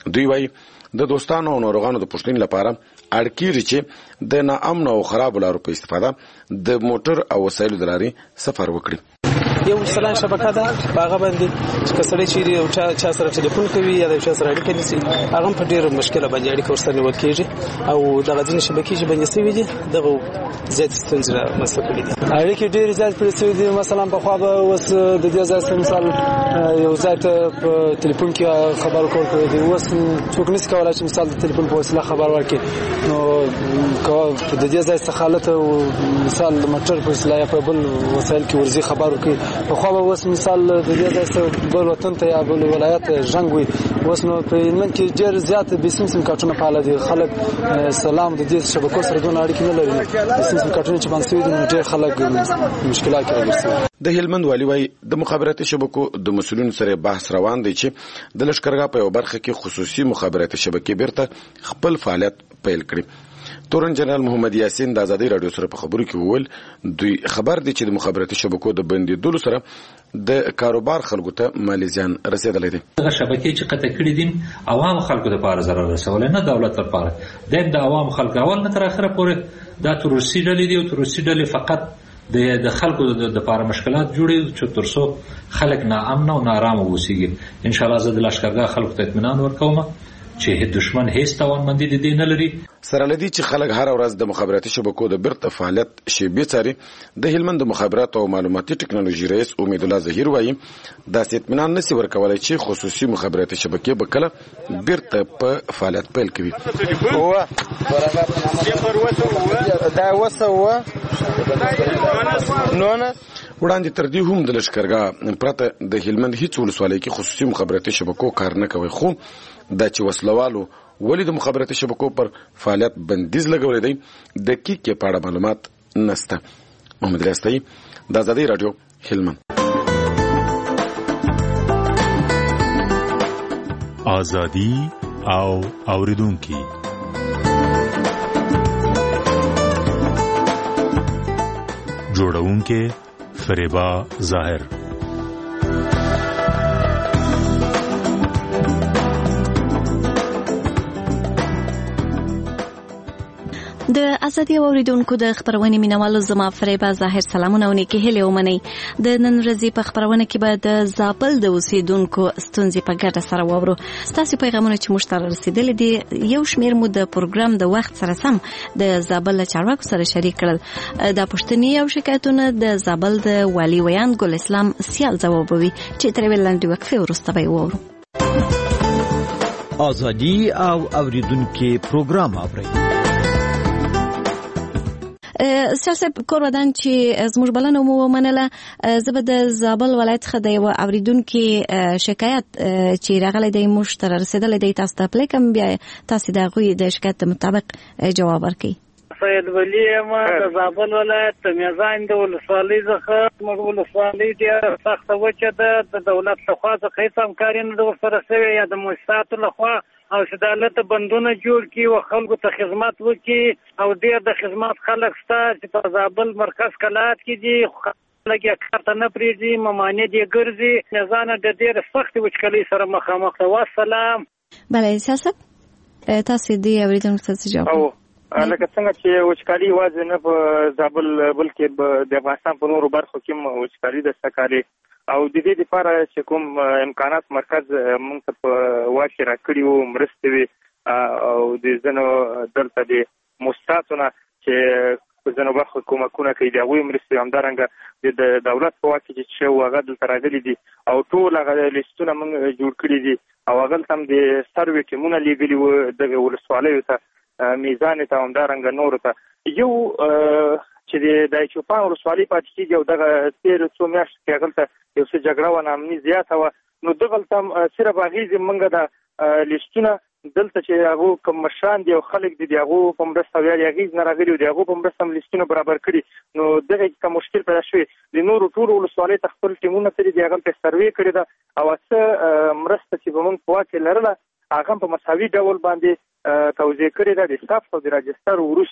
دوی وایي د دوستانو او ناروغانو د پوښتنې لپاره اړ کېږي چې د ناامن او خرابو لارو په استفاده د موټر او وسایلو د لارې سفر وکړي. یو سلان شبکه ده هغه باندې چې کسړی چې یو چا چا سره ټلیفون کوي یا د چا سره اړیکه نیسي هغه په ډېر مشکله باندې اړیکه ورسره نیول کېږي او دغه ځینې شبکې چې بندې شوي دي دغه زیات ستونزې رامنځته کړي دي. اړیکې ډېرې زیات پرې شوي دي. مثلا پخوا به اوس د دې ځای څخه مثال یو ځای ته په ټلیفون کې خبر ورکول کېږي. اوس څوک نشي کولی چې مثال د ټلیفون په وسیله خبر ورکړي. نو د دې ځای څخه هلته مثال د موټر په وسیله یا په بل وسایل کې ورځي خبر ورکړي. پخوا به اوس مثال د دې ځای څخه بل وطن ته یا بل ولایت ژنګ وي. اوس نو په هلمند کې ډېر زیات بې سیم سیم کارټونه فعاله دي. خلک سلام د دې شبکو سره دونه اړیکې نه لري. د سیم سیم کارټونه چې بند شوي دي نو ډېر خلک مشکلات کې راګرځي. د هلمند والي وایي د مخابراتي شبکو د مسؤلینو سره بحث روان دی چې د لښکرګاه په یو برخه کې خصوصي مخابراتي شبکې بیرته خپل فعالیت پیل کړي. تورن جنرال محمد یاسین د ازادي رادیو سره په خبرو کې وویل دوی خبر دي چې د مخابراتي شبکو د بندیدلو سره د کاروبار خلکو ته مالي زیان رسیدلی دی. هغه شبکې چې قطع کړي دي عوام خلکو لپاره ضرر رسولی نه دولت لپاره. د عوام خلک اول نه تر اخره پورې دا تروریستي ډلې دي او تروریستي ډلې فقط د خلکو د لپاره مشکلات جوړي چې ترڅو خلک ناامن او نارامه اوسېږي. ان شاء الله زه د لښکرګاه خلکو ته اطمینان ورکوم چې دشمن هیڅ توانمندي د دې نه لري. سره لدی چې خلک هر ورځ د مخابراتي شبکو د بیرته فعالیت شیبې څاري. د هلمند د مخابرات او معلوماتي ټکنالوژي رئیس امید الله ظهیر وایي داسې اطمینان نشي ورکولای چې خصوصي مخابراتي شبکې به کله بیرته په فعالیت پیل کوي. وړاندې تر دې هم د لښکرګاه پرته د هلمند هیڅ ولسوالۍ کې خصوصي مخابراتي شبکو کار نه کوي. خو دا چې وسلوالو ولې د مخابراتي شبکو پر فعالیت بندیز لګولې دی دقیق په اړه معلومات نشته. محمد ریاستي د ازادي رادیو هلمند. ازادي او اوریدونکي جوړونکي فریبا ظاهر. د ازادي اوریدونکو د خبرونه مینوالو زما فریبا ظاهر سلامونه او نیکی هلي ومني. د نن ورځې په خبرونه کې به د زابل د اوسیدونکو ستونزې په ګډه سره وورو. ستاسو پیغامونه چې موږ ته رسیدلي دي یو شمیر مو د پروګرام د وخت سره سم د زابل چارواکو سره شریک کړل. د پښتني او شکایتونه د زابل د والي ویان ګل اسلام سیال ځوابوي چې تر ویلاندې وقفه ورسته به وورو. ازادي او اوریدونکو پروګرام اوري. سیاست کور ودان چې زموږ بلنه مو ومنله. زه به د زابل ولایت څخه د یوه اورېدونکي شکایت چې راغلی دی موږ ته رارسېدلی دی تاسو ته پلی کړم بیا تاسې د هغوی د شکایت مطابق جواب ورکړئ. سید ولی یم د زابل ولایت میزان د ولسوالۍ څخه. زموږ ولسوالۍ ډېره سخته وچه ده. د دولت لخوا څخه هېڅ همکاري نه ده ورسره شوې یا د مؤسساتو لخوا او چې د دولت بندونه جوړ کړي او خلکو ته خدمت وکړي او ډېر د خدمت خلک شته چې په زابل مرکز کلات کې دي خلک یې کار ته نه پرېږدي ممانع دې ګرځي. میزانه د ډېرې سختې وچکالۍ سره مخامخ ده. والسلام. بله سیاست تاسو دې اورېدونکو ته څه جواب لکه څنګه چې وچکالي یوازې نه په زابل بلکې د افغانستان په نورو برخو کې وچکالي ده سکاري او د دې لپاره چې کوم امکانات مرکز موږ ته په واک کې راکړي وو مرستې وي او د ځینو دلته د مؤسساتو نه چې په ځینو برخو کومکونه کوي د هغوی مرستې همدارنګه د دولت په واک کې چې وو هغه دلته راغلي دي او ټول هغه لیستونه موږ جوړ کړي دي او هغه هم د سروې ټیمونه لیږلي وو دغه ولسوالیو ته میزان ته همدارنګه نورو ته یو چې د چوپان ولسوالۍ پاتې کېږي او دغه تېرو څو میاشتو کې هغلته یو څه جګړه وه ناامني زیاته وه نو دغلته هم صرف هغې موږ د لیستونه دلته چې هغو کوم مشران دي او خلک دي د هغو په مرسته ویل هغې نه راغلي او د هغو په مرسته هم لیستونه برابر کړي نو دغه کې که مشکل پیدا شوی د نورو ټولو ولسوالیو ته خپل ټیمونه تللي دي هغلته سروې کړې ده او څه مرسته چې به موږ په واک کې لرله هغه په مساوي ډول باندې توزیع کړې ده د ثبت او د راجستر وروسته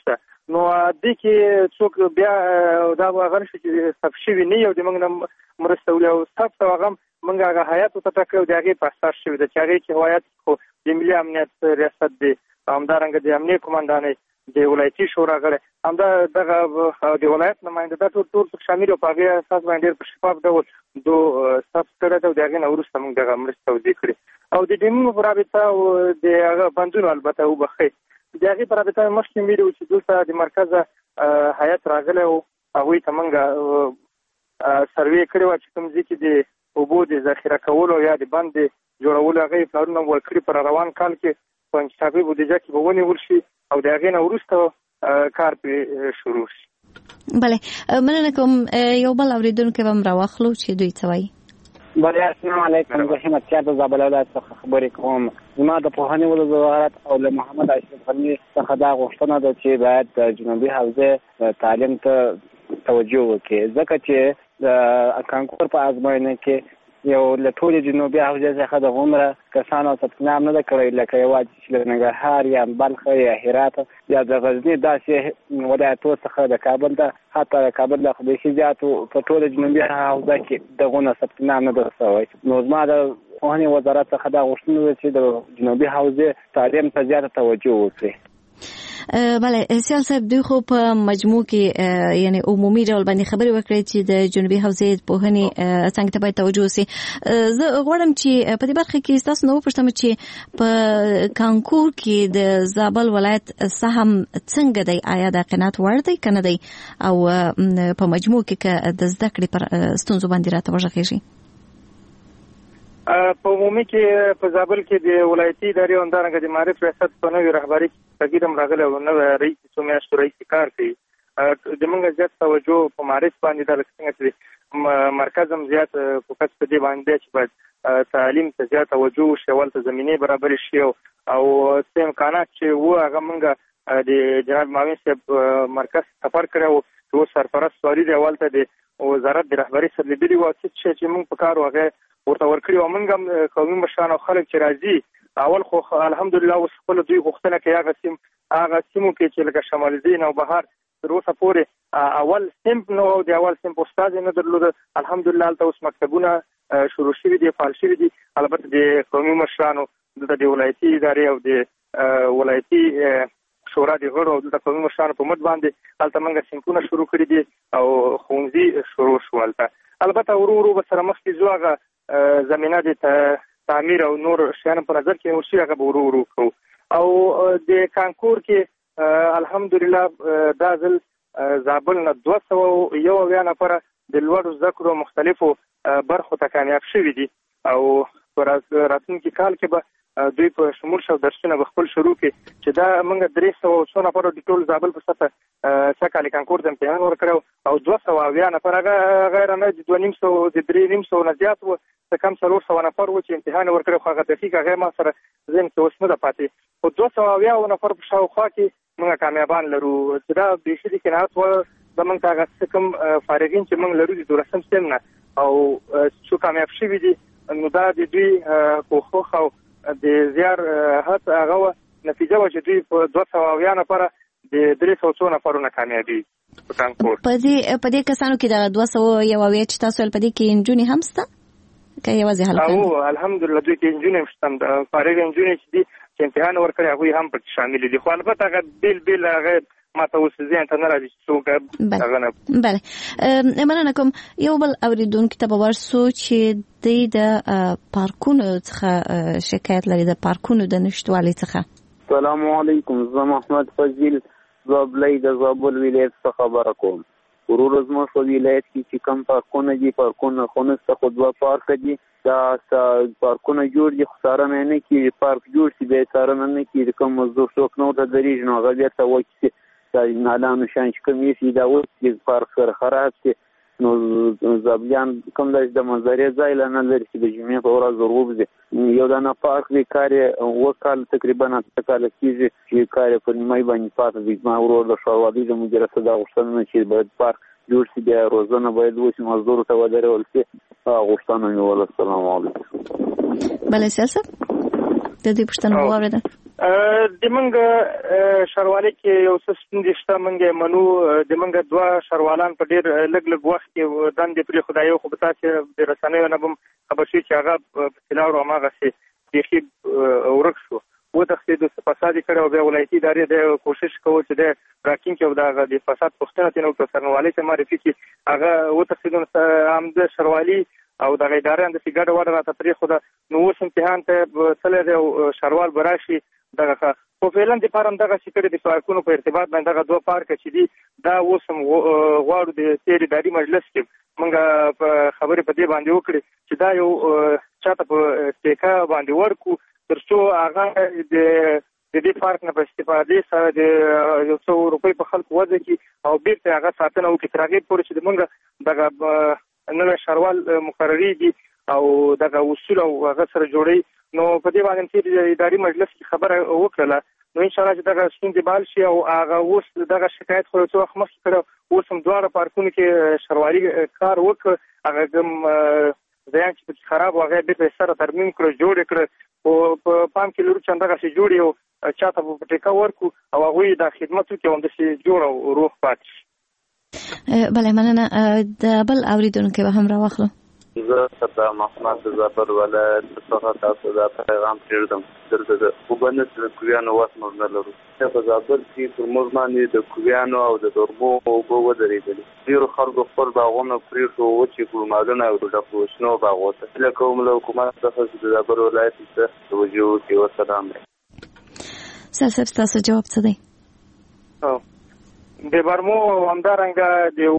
نو دې کې څوک بیا دا هغه نشي چې صف شوي نه یو د موږ نه مرسته ولې او صف ته هغه موږ هغه هیات ته ټاکلو د هغې په اساس شوي ده چې هغې کې هیات خو د ملي امنیت ریاست دی همدارنګه د امنیې قمندانۍ د ولایتي شورا غړی همدا دغه د ولایت نماینده دا ټول ټول شامل او په هغې اساس باندې ډېر په شفاف ډول دو صف کړی ده او د هغې نه وروسته موږ دغه مرستې توضیح کړې او د ډیمونو په رابطه او د هغه بندونو البته وبښئ د هغې په رابطه مخکې ویلي وو چې دلته د مرکزه هیات راغلی و هغوی ته موږ سروې کړې وه چې کوم ځای کې د اوبو د ذخیره کولو یا د بند د جوړولو هغه پلانونه ورکړي پر روان کال کې په انکشافي بودیجه کې به ونیول شي او د هغې نه وروسته کار پرې شروع شي. بله مننه کوم. یو بل اورېدونکی به هم راواخلو چې دوی څه وایي. بله السلام علیکم. زه همت د زابل ولایت څخه خبرې کوم. زما د پوهنې وزارت او له محمد اشرف غني څخه دا غوښتنه ده چې باید د جنوبي حوزې تعلیم ته توجه وکړي ځکه چې د کانکور په ازموینه کې یو له ټولې جنوبي حوزې څخه د عمره کسانو ثبت نام نه ده کړی لکه یوازې چې له ننګرهار یا بلخ یا هرات یا د غزني داسې ولایتو څخه د کابل ده حتی د کابل له بیخي زیاتو په ټوله جنوبي حوزه کې دغونه ثبت نام نه ده شوی. نو زما د پوهنې وزارت څخه دا غوښتنه ده چې د جنوبي حوزې تعلیم ته زیاته توجه وکړي. بله سیال صاحب دوی خو په مجموع کې یعنی عمومي ډول باندې خبرې وکړې چې د جنوبي حوزې پوهنې څنګه ته باید توجه وسي. زه غواړم چې په دې برخه کې ستاسو نه وپوښتم چې په کانکور کې د زابل ولایت سهم څنګه دی؟ آیا د قناعت وړ دی که نه دی؟ او په مجموع کې که د زده کړې پر ستونزو باندې راته وغږېږي. په عمومي کې په زابل کې د ولایتي ادارې او همدارنګه د معارف ریاست په نوې رهبري کې تغییر هم راغلی او نوی رئیس څو میاشتو رئیس کار کوي. د موږ زیات توجه په معارف باندې ده، لکه څنګه چې مرکز هم زیات فوکس په دې باندې دی چې باید تعلیم ته زیات توجه وشي، هلته زمینې برابرې شي او څه امکانات چې وو هغه موږ د جناب معاون صاحب مرکز سفر کړی و چې اوس سرپرست والي دی، هلته د وزارت د رهبري سره لیدلي وو څه شی چې موږ په کار و هغه ورته ورکړي او موږ هم قومي مشران او خلک چې راځي اول خو الحمدلله اوس خپله دوی غوښتنه کوي هغه سیم هغه سیمو کې چې لکه شمال زین او بهار تر اوسه پورې اول سیمپ نه و، د اول سیمپ استاد نه درلوده. الحمدلله هلته اوس مکتبونه شروع شوي دي، فعال شوي دي. البته د قومي مشرانو دلته د ولایتي ادارې او د ولایتي شورا د غړو او دلته قومي مشرانو په مټ باندې هلته موږ سیمپونه شروع کړي دي او ښوونځي شروع شو هلته. البته ورو ورو به سره مخکې ځو، هغه زمینه د تعمیر او نور شیانو په نظر کې ورشي هغه به ورو ورو کوو. او د کانکور کې الحمدلله دا ځل زابل نه دوه سوه یو اویا نفره د لوړو زده کړو مختلفو برخو ته کامیاب شوي دي او په راتلونکي کال کې به دوی په شمول شو درسونه به خپل شروع کړي چې دا موږ درې سوه څو نفرو د ټول زابل په سطحه څه کالي کانکور ته امتحان ورکړی او دوه سوه اویا نفر هغه غیر نه د دوه نیم سوه د درې نیم سوه نه زیات وو، څه کم څلور سوه نفر وو چې امتحان ورکړی خو هغه دقیق هغه ما سره ذهن کې اوس نه ده پاتې. خو دوه سوه اویا نفر په شاوخوا کې موږ کامیابان لرو چې دا بیخي د قناعت وړ زموږ ته هغه څه کوم فارغین چې موږ لرو د دولسم سیم نه او څو کامیاب شوي دي نو دا د دوی کوښښ او د زیار هڅه هغه وه نتیجه وه چې دوی په دوه سوه اویا نفره د درې سوه څو نفرو نه کامیابي په کانکور. په دې کسانو کې د دوه سوه یو اویا چې تاسو ویل په دې کې نجونې هم شته که یوازې هلکان؟ او الحمدلله دوی کې نجونې هم شته، د فارغ نجونې چې دي چې امتحان ورکړی هغوی هم پکې شامل دي. خو البته هغه بېل بېل هغه ما ته اوس ذهن ته نه راځي چې څوک هغه نه. بله مننه کوم. یو بل اورېدونکي ته به ورسو چې دوی د پارکونو څخه شکایت لري، د پارکونو د نشتوالي څخه. السلام علیکم، زه محمد فضیل زابلی د زابل ولایت څخه خبره کوم. ورور زموږ په ولایت کې چې کوم پارکونه دي پارکونه خو نشته، خو دوه پارکه دي. دا پارکونه جوړ دي خو څارنه نه کېږي. پارک جوړ شي بیا یې څارنه نه کېږي، کوم مزدور څوک نه ورته درېږي نو هغه بېرته وایي دا نالانو شیان چې کوم ایښي دا اوس چې پارک سره خراب شي نو زابلیان کوم داسې د منظرې ځای لا نه لري چې د جمعې په ورځ ور ووځي. یو دانه پارک دی، کار یې اووه کاله تقریبا اته کاله کېږي چې کار یې په نیمایي باندې پاته دی. زما ورور د ښاروالۍ د مدیره څخه دا غوښتنه چې باید پارک جوړ شي، بیا روزنه باید وشي، مزدورو ته ودرول شي. غوښتنه مې وله. السلام علیکم. بله سیاست د دې پوښتنه واورېده. د منګ شروالي کې یو څه ستونزې شته. منګ منو د منګ دوه شروالان په ډیر لږ لږ وخت کې دندې پرې خدایو خو به تاسو د رسنیو نه هم خبر شي چې هغه په تلاړو هغه سي بیخي ورک شو و تخصیص د فساد کړه او بیا ولایتي ادارې د کوشش کوي چې د راکین کې د د فساد پښتنه تنو په سرنوالي ته معرفي کې هغه و تخصیص هم د شروالي او د ادارې د سیګړه وړه راته پرې خو د نو اوس امتحان ته تلل او شروال براشي دغه په فعلن د فارم دغه سیکړه د پارکونو په ارتباط باندې دغه دوه پارک چې دي دا اوس هم غواړو د تیر اداري مجلس کې موږ په خبرې په دې باندې وکړي چې دا یو چاته په ټیکا باندې ورکو ترڅو هغه د د دې پارک نه په استفادې سره د یو څو روپۍ په خلکو وځي کې او بیرته هغه ساتنه وکړي تر هغې پورې چې موږ دغه نوی شروال مقرري دي او دغه اصول او هغه سره جوړي. نو په دې باندې چې اداري مجلس کې خبره وکړه نو ان شاء الله چې دغه ستونزې بال شي او هغه اوس دغه شکایت خو څو وخت مخکې کړو اوس هم دواړه پارکونو کې شروالي کار وکړ هغه کوم ځای چې خراب هغه به سره ترمیم کړو جوړ کړ او په پام کې لور چنده غشي جوړ یو چاته په ټیکا ورکو او هغه د خدمت کې هم د سي جوړ او روح پات بله مننه. د بل اوریدونکو به هم راوخلو. زه صدام محمد زابل ولایت څخه تاسو ته پیغام پرېږدم. درته وبنه چې کویانو واسمه نه لرو. په زابل کې پر موږ باندې د کویانو او د درمو اوبه ودرېدلې. ډېر خلکو خپل باغونه پرېښو و چې ګلمالونه او د ډکوشنو باغونه له کوم له حکومت څخه د زابل ولایت ته توجه وکړي. وسلام. سر سر تاسو جواب څه دی؟ د برمو همدارنګه د